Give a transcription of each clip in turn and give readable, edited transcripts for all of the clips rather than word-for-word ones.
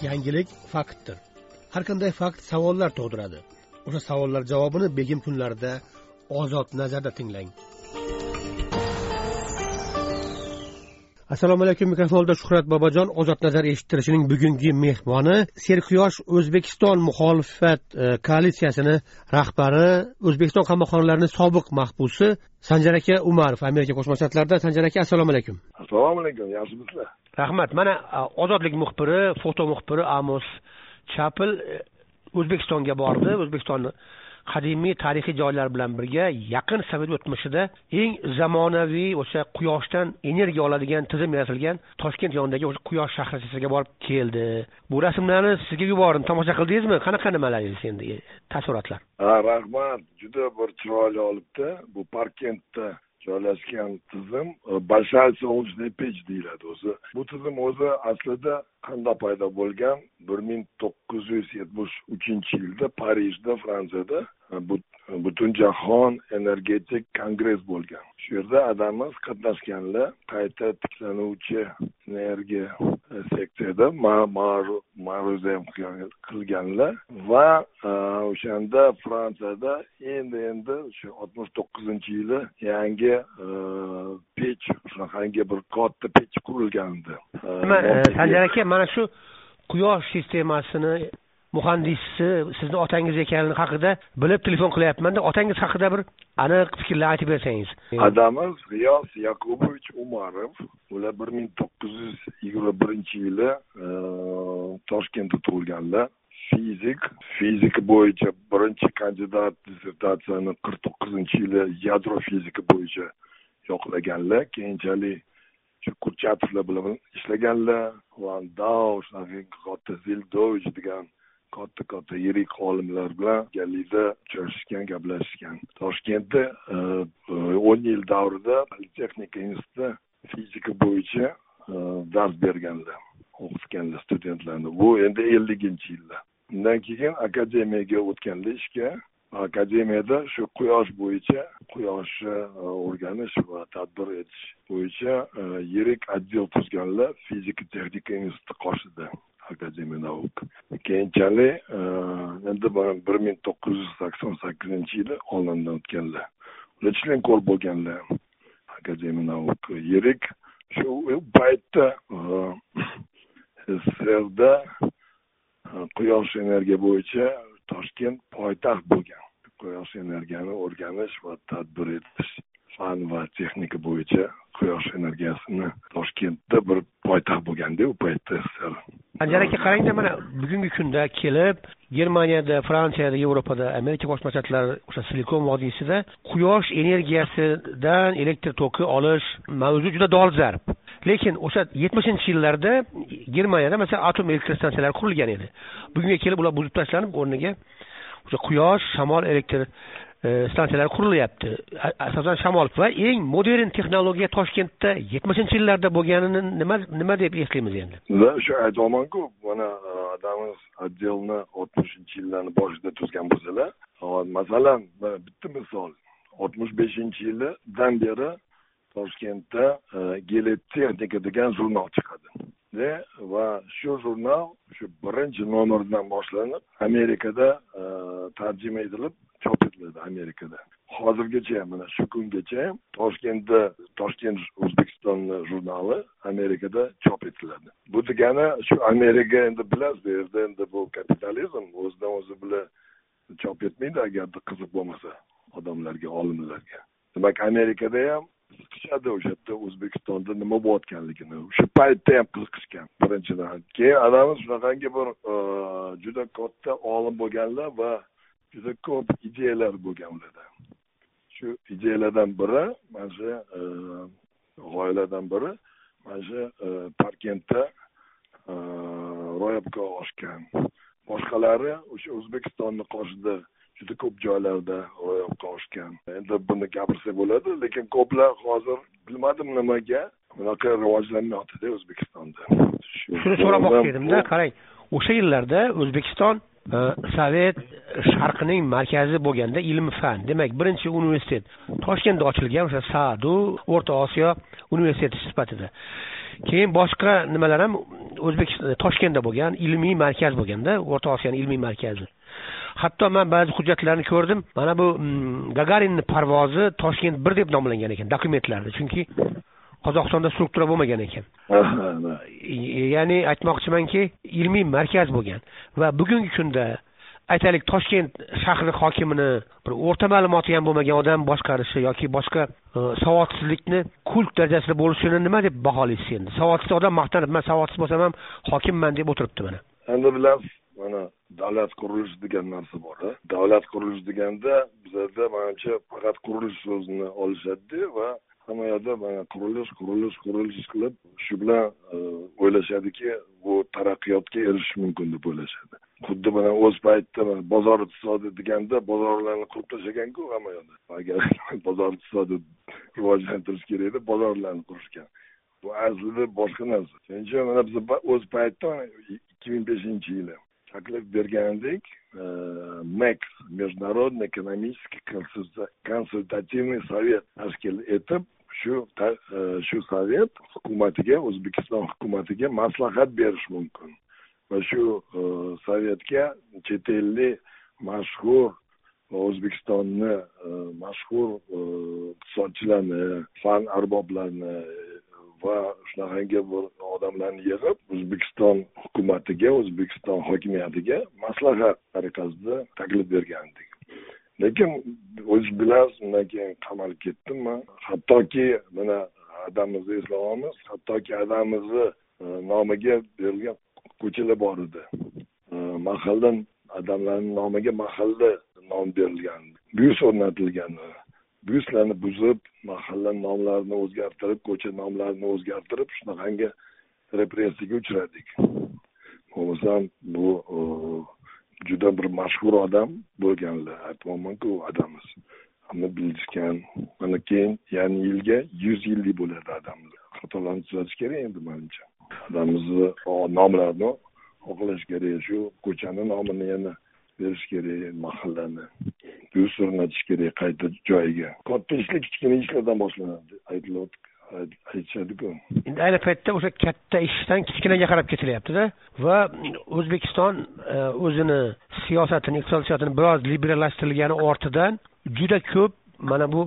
Yangilik faktdir. Har qanday fakt savollar tug'diradi. O'sha savollar javobini begim kunlarida Ozod nazarda tinglang. Assalomu alaykum, mikrofonda Shuhrat Bobojon. Ozod nazar eshittirishining bugungi mehmoni Serquyosh O'zbekiston muxolifat koalitsiyasining rahbari, O'zbekiston qamoqxonalarining sobiq mahbusi Sanjar aka Umarov, Amerika Qo'shma Shtatlarida. Sanjar aka, assalomu alaykum. Assalomu alaykum, yaxshimisizlar? Rahmat. Mana Ozodlik muxbiri, foto muxbiri Amos Chapil O'zbekistonga bordi. O'zbekiston qadimiy tarixiy joylar bilan birga yaqin sovet o'tmishida eng zamonaviy o'sha quyoshdan energiya oladigan tizim yaratilgan Toshkent yonidagi o'sha quyosh shaharchasiga borib keldi. Bu rasmlarni sizga yubordim, tomosha qildingizmi? Qanaqa nimalar endi taassurotlar? Rahmat, juda bir chiroyli olibdi. Bu Parkentda joylashgan tizim Большая солнечная печь deyiladi o'zi. Bu tizim o'zi aslida qanday paydo bo'lgan? 1973-yilda Parijda, Fransiyada Butunjahon energetik kongress bo'lgan. Shu yerda odamlar qatnashganlar, qayta tiklanuvchi energiya sektorida ma'ruza qilganlar va o'shanda Fransiyada endi shu 69-yili yangi pech, shunaqangi bir katta pech qurilgandi. Sanjar aka, mana shu quyosh sistemasini muhandisi sizni otangiz ekanligi haqida bilib telefon qilyapman-da, otangiz haqida bir aniq fikrlar aytib bersangiz. Adamiz G'iyos Yakubovich Umarov, ular 1921-yili Toshkentda tug'ilganlar. Fizika bo'yicha birinchi kandidat dissertatsiyani 49-yili yadro fizika bo'yicha yoqlaganlar. Keyinchalik shu Kurchatovlar bilan ishlaganlar. Landau, katta Zildovich degan katta yirik olimlar bilan galida uchrashgan, gaplashgan. Toshkentda 10 yil davrida Politexnika institutida fizika bo'yicha dars berganlar, o'qitganlar studentlarni. Bu endi 50-yillar. Undan keyin akademiyaga o'tganlar ishga. Akademiyada shu quyosh bo'yicha, quyoshni o'rganish va tadbir etish bo'yicha yirik otdel tuzganlar Fizika texnika instituti qoshida. Akademiyada o'qib. Keyinchalik endi 1988-yili olamdan o'tganlar. Ular chilenkor bo'lganlar. Akademiyada o'qib. Yirik shu paytda SSRda quyosh energiya bo'yicha Toshkent poytaxt bo'lgan. Quyosh energiyani o'rganish va tadbir etish fan va texnika bo'yicha quyosh energiyasini Toshkentda bir poytaxt bo'lganda u paytda SSR. Sanjar aka, qarangda, mana bugungi kunda kelib Germaniyada, Fransiyada, Yevropada, Amerika Qo'shma Shtatlari o'sha Silikon vodiysida quyosh energiyasidan elektr toki olish mavzu juda dolzarb. Lekin o'sha 70-yillarda Germaniyada masalan atom elektr stansiyalari qurilgan edi. Bugunga kelib ular buzib tashlanib, o'rniga o'sha quyosh, shamol elektr stansiyalar qurilyapti. Asosan shamol va eng modern texnologiya Toshkentda 70-yillarda bo'lganini nima deb eslaymiz endi? Shu aytmoqmanku, mana odamimiz отделni 60-yillarni boshida tuzgan bo'lsalar, masalan, bitta misol, 65-yildan beri Toshkentda Geletexnika degan jurnal chiqadi. Va shu jurnal shu birinchi nomerdan boshlanib Amerikada tarjima etilib chop etiladi Amerikada. Hozirgacha mana shu kungacha Toshkent O'zbekiston jurnali Amerikada chop etiladi. Bu degani shu Amerika endi bilasiz, yerda endi bu kapitalizm o'zidan o'zi bilan chop etmaydi agarda qiziq bo'lmasa odamlarga, olimlarga. Demak, Amerikada ham qiziqishadi o'sha yerda O'zbekistonda nima bo'layotganligini. Shu paytda ham qiziqishgan birinchidan. Keyin adamiz shunaqangi bir juda katta olim bo'lganlar va juda ko'p ideyalar bo'lgan ularda. Shu ideyalardan biri, mana shu g'oyalardan biri, mana shu Parkentda ro'yobga oshgan. Boshqalari o'sha O'zbekistonni qoshida juda ko'p joylarda ro'yobga oshgan. Endi buni gapirsa bo'ladi, lekin ko'plar hozir bilmadim nimaga bunaqa rivojlanmayapti O'zbekistonda. Shuni so'ramoqchi edim-da, qarang, o'sha yillarda O'zbekiston Sovet sharqining markazi bo'lganda ilm-fan, demak, birinchi universitet Toshkentda ochilgan, o'sha SADU, O'rta Osiyo universiteti sifatida. Keyin boshqa nimalar ham O'zbekiston Toshkentda bo'lgan ilmiy markaz bo'lganda, O'rta Osiyoning ilmiy markazi. Hatto men ba'zi hujjatlarni ko'rdim. Mana bu Gagarinning parvozi Toshkent 1 deb nomlangan ekan dokumentlarda. Chunki Qozog'istonda struktura bo'lmagan ekan. Ya'ni aytmoqchimanki, ilmiy markaz bo'lgan va bugungi kunda aytaylik Toshkent shahri hokimini bir o'rta ma'lumoti ham bo'lmagan odam boshqarishi yoki boshqa savodsizlikni kult darajasida bo'lishini nima deb baholaysiz endi? Savodsiz odam maqtanib, men savodsiz bo'lsam ham hokimman deb o'tiribdi mana. Endi bilasiz, mana davlat qurilishi degan narsa bor. Davlat qurilishi deganda bizlarda menimcha faqat qurilish so'zini olishadi va hamma yerda mana qurilish qilib, shu bilan o'ylashadiki, bu taraqqiyotga erishish mumkin deb o'ylashadi. Xuddi mana o'z paytida bozor iqtisodi deganda bozorlarni qurib tashlagan-ku hamma yerda. Agar bozor iqtisodi rivojlantirish kerak edi, bozorlarni qurishgan. Bu aslida boshqa narsa. Shuning uchun mana biz o'z paytida 2005-yili taklif bergandik, MEX Международный экономический консультативный совет tashkil etib, shu sovet hukumatiga, O'zbekiston hukumatiga maslahat berish mumkin. Va shu sovetga chet ellik mashhur O'zbekistonni mashhur iqtisodchilarni, fan arboblarini va shunaqangi bir odamlarni yig'ib, O'zbekiston hukumatiga, O'zbekiston hokimiyatiga maslahat tariqasida taklif bergandik. Lekin o'z bilasiz, undan keyin qamalib ketdim men. Hattoki mana adamizni eslayapmiz, hattoki adamizni nomiga berilgan ko'chalar bor edi. Mahaldan adamlarning nomiga mahalla nom berilgan. Byust o'rnatilgan. Byustlarni buzib, mahalla nomlarini o'zgartirib, ko'cha nomlarini o'zgartirib, shunaqangi repressiyaga uchradik. Bo'lmasam bu juda bir mashhur odam bo'lganlar. Aytmoqmanku, adamiz. Hamma bilishgan. Mana keyin ya'ni yilga 100 yillik bo'ladi adamiz. Xatolarni tuzatish kerak endi menimcha. Adamizni nomlarini o'qilish kerak, shu ko'chani nomini yana berish kerak, mahallani. Byust o'rnatish kerak qayta joyiga. Katta ishlar kichkina ishlardan boshlanadi. Aytishadi-ku. Endi ayni paytda o'sha katta ishdan kichkinaga qarab ketilyapti-da va O'zbekiston o'zini siyosatini, iqtisodiy siyosatini biroz liberallashtirilgani ortidan juda ko'p mana bu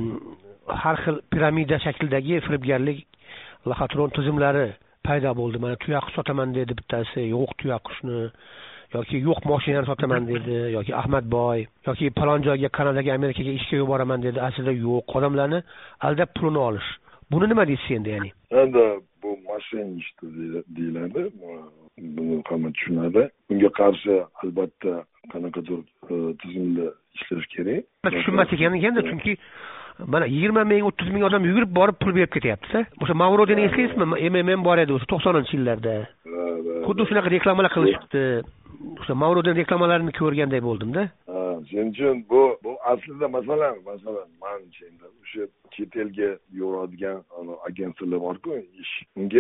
har xil piramida shaklidagi firibgarlik laxatron tizimlari paydo bo'ldi. Mana tuyaqush sotaman dedi bittasi, yo'q tuyaqushni yoki yo'q mashinani sotaman dedi, yoki Ahmadboy yoki falon joyga Kanadaga, Amerikaga ishga yuboraman dedi, aslida yo'q, odamlarni aldab pulini olish. Buni nima deysiz endi, ya'ni? Endi bu moshennichество deyiladi. Buni hamma tushunadi. Bunga qarshi albatta qanaqadir tizimli ishlash kerak. Tushunmas ekan-da, chunki mana 20 ming, 30 ming odam yugurib borib pul berib ketyapti-da. O'sha Mavrodini eslaysizmi? MMM bor edi o'sha 90-yillarda. Xuddi shunaqa reklamalar qilishibdi. O'sha Mavrodini reklamalarini ko'rganday bo'ldim-da. Shuning uchun bu aslida masalan menimcha endi o'sha chet elga yuboradigan agentliklar bor-ku, ish. Unga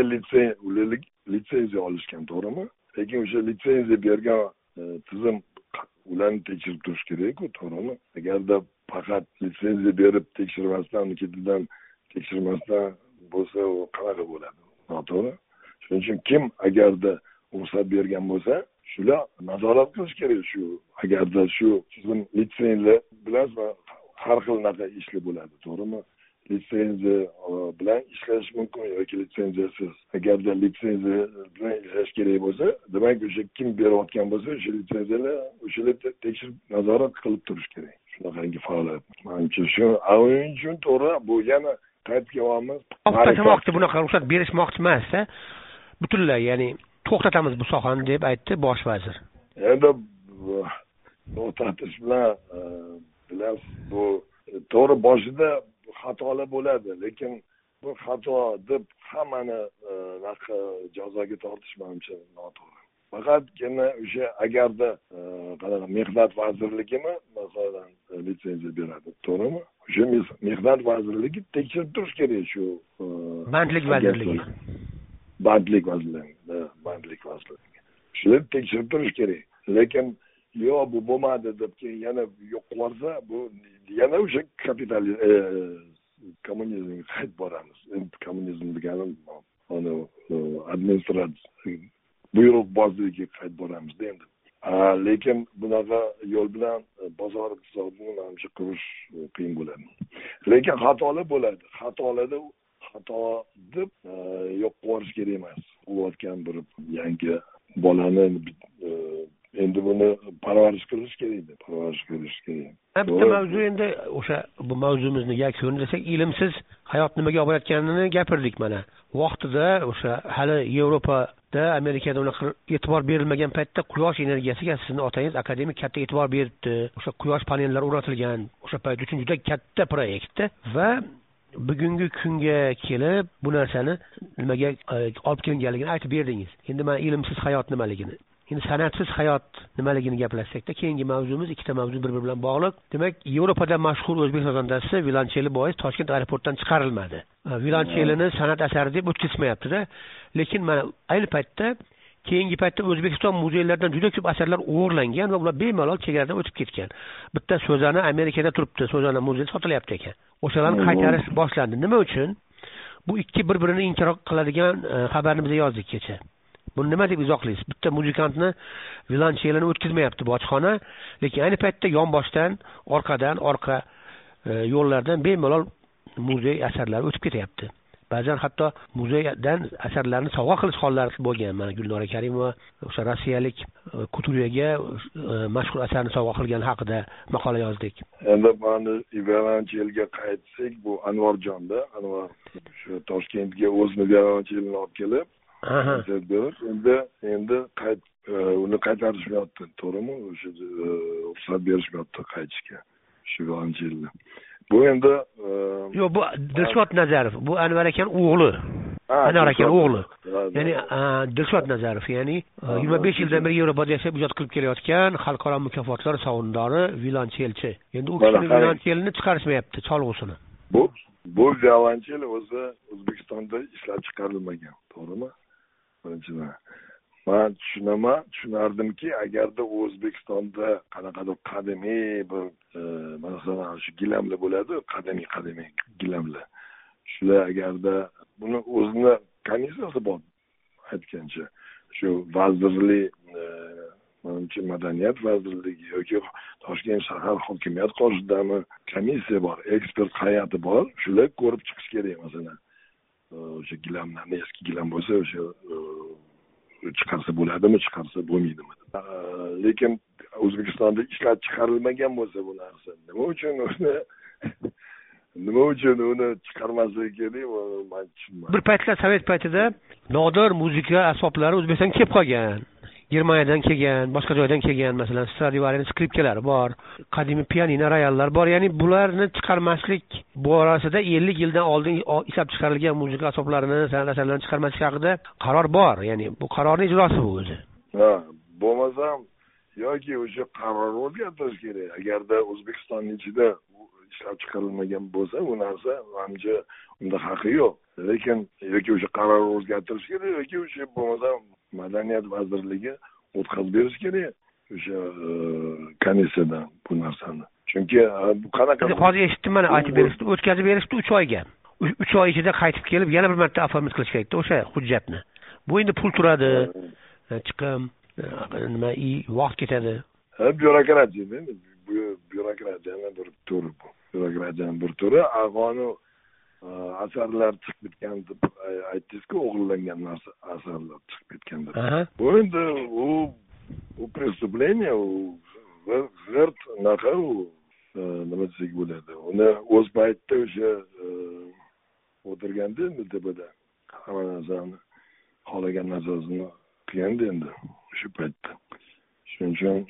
litsenziya olishgan, to'g'rimi? Lekin o'sha litsenziya bergan tizim ularni tekshirib turish kerak-ku, to'g'rimi? Agarda faqat litsenziya berib tekshirmasdan, uni ketidan tekshirmasdan bo'lsa, u qanaqa bo'ladi? Noto'g'ri. Shuning uchun kim agarda ruxsat bergan bo'lsa, shular nazorat qilish kerak. Shu agarda shu tizim litsenziya bilasizmi, har xil naqa ishlar bo'ladi, to'g'rimi? Litsenziya bilan ishlash mumkin yoki litsenziyasiz. Agarda litsenziya bilan ishlash kerak bo'lsa, demak o'sha kim berayotgan bo'lsa, o'sha litsenziyalar o'shalar tekshirib nazorat qilib turish kerak. Shunaqangi faoliyat. Menimcha shu o'yin uchun to'g'ri, bu yana qaytib kelyapmiz. To'xtatmoqchi, bunaqa ruxsat berishmoqchi emas-da. Butunlay, ya'ni to'xtatamiz bu sohani deb aytdi bosh vazir. Endi to'xtatish bilan bilasiz, bu to'g'ri boshida xatolar bo'ladi, lekin bu xato deb hammani jazoga tortish menimcha noto'g'ri. Faqatgina o'sha agarda qanaqa mehnat vazirligimi masalan litsenziya beradi, to'g'rimi? O'sha mehnat vazirligi tekshirib turish kerak shu bandlik vazirligi. Bandlik vazirligi. Shular tekshirib turish kerak. Lekin yo'q, bu bo'lmadi deb keyin yana yo'q qilsa, bu yana o'sha kommunizmga qaytib boramiz. Kommunizm deganim uni buyruqbozligiga qaytib boramizda endi. Lekin bunaqa yo'l bilan bozor iqtisodini menimcha qurish qiyin bo'ladi. Lekin xatolar bo'ladi. Xatolarda xato deb yo'q qilish kerak emas. Bo'layotgan bir yangi bolani endi buni parvarish qilish kerak. Bitta mavzu endi o'sha bu mavzumizni yakuni desak, ilmsiz hayot nimaga olib borayotganini gapirdik mana. Vaqtida o'sha hali Yevropada, Amerikada unaqa e'tibor berilmagan paytda quyosh energiyasiga sizni otangiz akademik katta e'tibor beribdi. O'sha quyosh panellari o'rnatilgan o'sha payt uchun juda katta proyektda va bugungi kunga kelib bu narsani nimaga olib kelinganligini aytib berdingiz. Endi men ilmsiz hayot nimaligini, endi sanatsiz hayot nimaligini gaplashsakda, keyingi mavzumiz ikkita mavzu bir-biri bilan bog'liq. Demak, Yevropada mashhur o'zbek xonandasi violoncheli bois Toshkent aeroportdan chiqarilmadi. Violonchelini san'at asari deb o'tkazmayapti-da. Lekin mana ayni paytda keyingi paytda O'zbekiston muzeylaridan juda ko'p asarlar o'g'irlangan va ular bemalol chegaradan o'tib ketgan. Bitta So'zana Amerikada turibdi, So'zana muzeyda sotilyapti ekan. O'shalarni qaytarish boshlandi. Nima uchun? Bu ikki bir-birini inkor qiladigan xabarni biz yozdik kecha. Buni nima deb izohlaysiz? Bitta muzikantni violonchelini o'tkazmayapti bojxona, lekin ayni paytda yonboshdan, orqadan, orqa yo'llardan bemalol muzey asarlari o'tib ketyapti. Ba'zan hatto muzeydan asarlarni sovg'a qilish hollari bo'lgan. Mana Gulnora Karimova o'sha rossiyalik kuturyaga mashhur asarni sovg'a qilgani haqida maqola yozdik. Endi mana violonchelga qaytsak, bu Anvarjonda, Anvar shu Toshkentga o'zini violonchelini olib kelib, endi uni qaytarishmayapti, to'g'rimi? O'sha ruxsat berishmayapti qaytishga shu violonchelni. Bu endi yo'q, bu Dilshod Nazarov, bu Anvar aka o'g'li. Anvar aka o'g'li. Ya'ni Dilshod Nazarov, ya'ni 25 yildan beri Yevropada yashab ijod qilib kelayotgan xalqaro mukofotlar sovrindori violonchelchi. Endi u kishining violonchelini chiqarishmayapti, cholg'usini. Bu violonchel o'zi O'zbekistonda ishlab chiqarilmagan, to'g'rimi? Birinchidan men tushunardimki, agarda O'zbekistonda qanaqadir qadimiy bir masalan shu gilamlar bo'ladi, qadimiy gilamlar. Shular agarda buni o'zini komissiyasi bor aytgancha, shu vazirlik, menimcha madaniyat vazirligi yoki Toshkent shahar hokimiyat qoshidagi komissiya bor, ekspert hay'ati bor, shular ko'rib chiqish kerak. Masalan, o'sha gilamlarni eski gilam bo'lsa, o'sha chiqarsa bo'ladimi, chiqarsa bo'lmaydimi? Lekin O'zbekistonda ishlab chiqarilmagan bo'lsa bu narsa, nima uchun uni chiqarmasligi kerak? Men tushunmayman. Bir paytlar Sovet paytida nodir muzika asboblari O'zbekistonga kelib qolgan. Germaniyadan kelgan, boshqa joydan kelgan, masalan, Stradivarius skripkalar bor, qadimiy pianino, royallar bor. Ya'ni bularni chiqarmaslik borasida 50 yildan oldin ishlab chiqarilgan muzika asboblarini, san'at asarlarini chiqarmaslik haqida qaror bor. Ya'ni bu qarorning ijrosi bu o'zi. Bo'lmasam yoki o'sha qarorni o'zgartirish kerak. Agarda O'zbekistonning ichida ishlab chiqarilmagan bo'lsa, bu narsa menimcha unda haqqi yo'q. Lekin yoki o'sha qarorni o'zgartirish kerak yoki o'sha bo'lmasam madaniyat vazirligi o'tkazib berish kerak o'sha komissiyadan bu narsani. Chunki bu qanaqa hozir eshitdim, mana aytib berishdi, o'tkazib berishdi 3 oyga. 3 oy ichida qaytib kelib yana bir marta oformit qilish kerakda o'sha hujjatni. Bu endi pul turadi, chiqim, nima, vaqt ketadi. Byurokratiya, bu byurokratiyaning bir turi bu. Byurokratiyaning bir turi, ag'oni asarlar chiqib bitgan deb aytdingiz-ku, o'g'irlangan narsa asarlar chiqib bitgan deb. Bu endi u преступление, g'irt naqa nima desak bo'ladi. Uni o'z paytda o'sha o'tirganda endi tepada hamma narsani xohlagan narsasini qilganda endi o'sha paytda. Shuning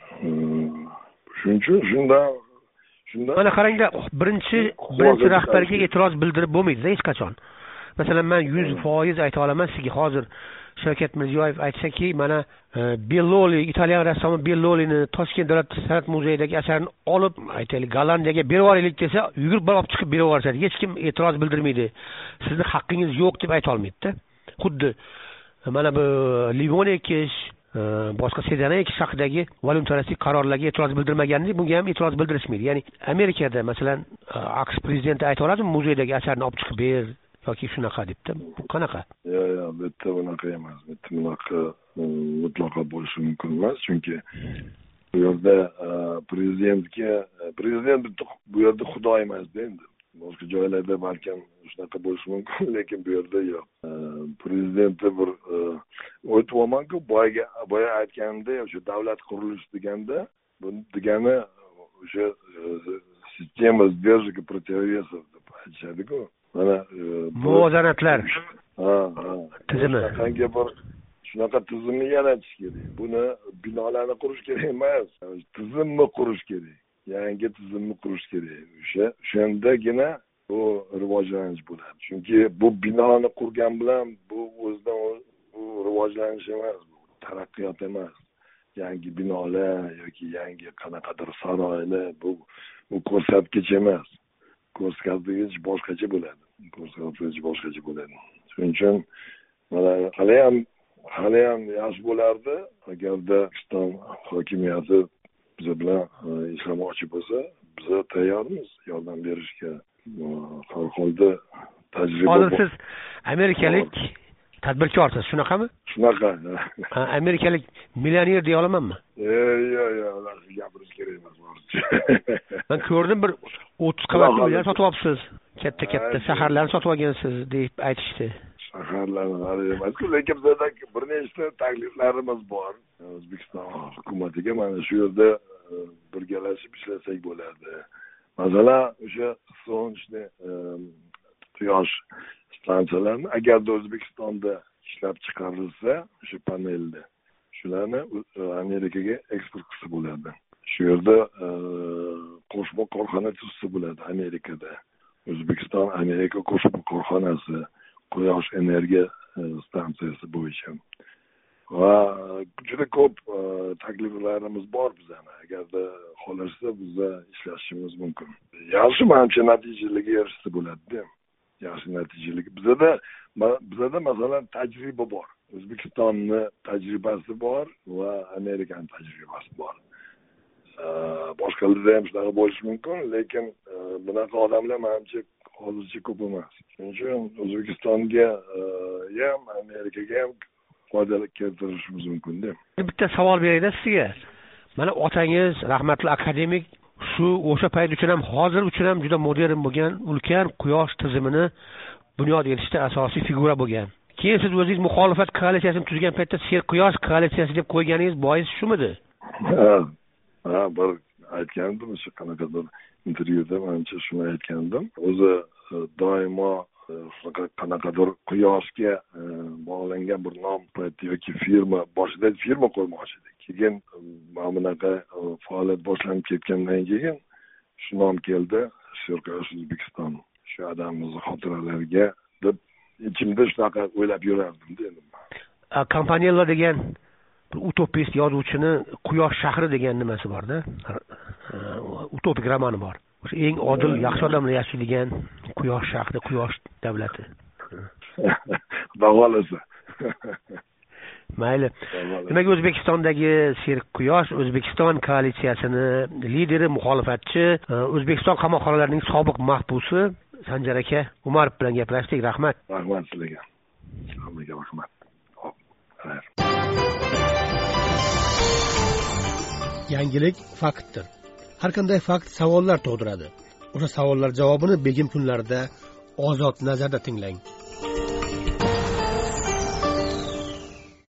uchun shunda mana qarangda, birinchi rahbarga e'tiroz bildirib bo'lmaydi hech qachon. Masalan, men 100% ayta olaman sizga, hozir Shavkat Mirziyoyev aytsaki, mana Belloli, italyan rassomi Bellolini Toshkent davlat san'at muzeyidagi asarini olib, aytaylik, Gollandiyaga berib yuboraylik desa, yugurib olib chiqib berib yuboradi. Hech kim e'tiroz bildirmaydi. Sizning haqqingiz yo'q deb ayta olmaydi-da. Xuddi mana bu limon ekish, boshqa sedana ekish haqidagi volontarilik qarorlarga e'tiroz bildirmaganidek, bunga ham e'tiroz bildirishmaydi. Ya'ni Amerikada masalan AQSh prezidenti ayta oladimi, muzeydagi asarni olib chiqib ber, yoki shunaqa debdi. Bu qanaqa? Yo'q, bu yerda bunaqa emas. Bu yerda bunaqa mutlaqo bo'lishi mumkin emas, chunki bu yerda prezident bu yerda xudo emas-da endi. Boshqa joylarda balkim shunaqa bo'lishi mumkin, lekin bu yerda yo'q. Prezidentni bir o'tib-olmanku, boya aytganimda, o'sha davlat qurilishi deganda, bu degani o'sha sistema сдержек и противовесов deb aytishadi-ku. Mana muvozanatlar. Tizimi. Shunaqa tizimni yaratish kerak. Buni binolarni qurish kerak emas, tizimni qurish kerak. Yangi tizimni qurish kerak. O'shandagina bu rivojlanish bo'ladi. Chunki bu binoni qurgan bilan bu o'zidan bu rivojlanish emas, bu taraqqiyot emas. Yangi binolar yoki yangi qanaqadir saroylar bu ko'rsatkich emas. Ko'rsatkich boshqacha bo'ladi. Shuning uchun mana hali ham yaxshi bo'lardi agarda O'zbekiston hokimiyati biz bilan ishlamoqchi bo'lsa, biz tayyormiz yordam berishga. Har holda tajriba. Hozir siz amerikalik tadbirkorsiz, shunaqami? Shunaqa. Amerikalik millioner deya olamanmi? Yo'q, ularni gapirish kerak emas. Men ko'rdim, bir 30 qavatli uylar sotib olibsiz. Katta shaharlarni sotib olgansiz deb aytishdi. Shaharlarni emas-ku, lekin bizda bir nechta takliflarimiz bor. O'zbekiston hukumatiga mana shu yerda birgalashib ishlasak bo'ladi. Masalan, o'sha so'nchni quyosh stansiyalarini agarda O'zbekistonda ishlab chiqarilsa, o'sha panelni shularni Amerikaga eksport qilsa bo'ladi. Shu yerda qo'shma korxona tuzsa bo'ladi Amerikada. O'zbekiston Amerika qo'shma korxonasi quyosh energiya stansiyasi bo'yicha. Va juda ko'p takliflarimiz bor bizani. Agarda xohlashsa bizda ishlashimiz mumkin. Yaxshi manimcha natijalarga erishsa bo'ladi-da. Yaxshi natijalarga. Bizda masalan tajriba bor. O'zbekistonning tajribasi bor va Amerikaning tajribasi bor. Boshqalarda ham shunaqa bo'lishi mumkin, lekin bunaqa odamlar menimcha hozircha ko'p emas. Shuning uchun O'zbekistonga ham Amerikaga ham foyda keltirishimiz mumkin-da. Bitta savol berayda sizga. Mana otangiz rahmatli akademik o'sha payt uchun ham hozir uchun ham juda modern bo'lgan ulkan quyosh tizimini bunyod etishda asosiy figura bo'lgan. Keyin siz o'zingiz muxolifat koalitsiyasini tuzgan paytda Quyosh koalitsiyasi deb qo'yganingiz bois shumidi? Bir aytgandim, o'sha qanaqadir intervyuda menimcha shuni aytgandim. O'zi doimo qanaqadir quyoshga bog'langan bir nom yoki firma, boshida firma qo'ymoqchi edik. Keyin mana bunaqa faoliyat boshlanib ketgandan keyin shu nom keldi, Quyosh O'zbekiston. Shu odamimiz xotiralariga deb ichimda shunaqa o'ylab yurardim-da endi. Kompaniylar degan utopist yozuvchini Quyosh shahri degan nimasi bor-da. Utopik romani bor. O'sha eng odil, yaxshi odamlar yashaydigan Quyosh shahri, Quyosh davlati. Davolasa. Mayli. Demak, O'zbekistondagi Quyosh O'zbekiston koalitsiyasini lideri, muxolifatchi, O'zbekiston qamoqxonalarining sobiq mahbusi Sanjar aka Umarov bilan gaplashdik. Rahmat. Rahmat sizlarga. Hammaga rahmat. Xayr. Yangilik faktdir. Har qanday fakt savollar tug'diradi. O'sha savollar javobini begim kunlarida Ozod nazarda tinglang.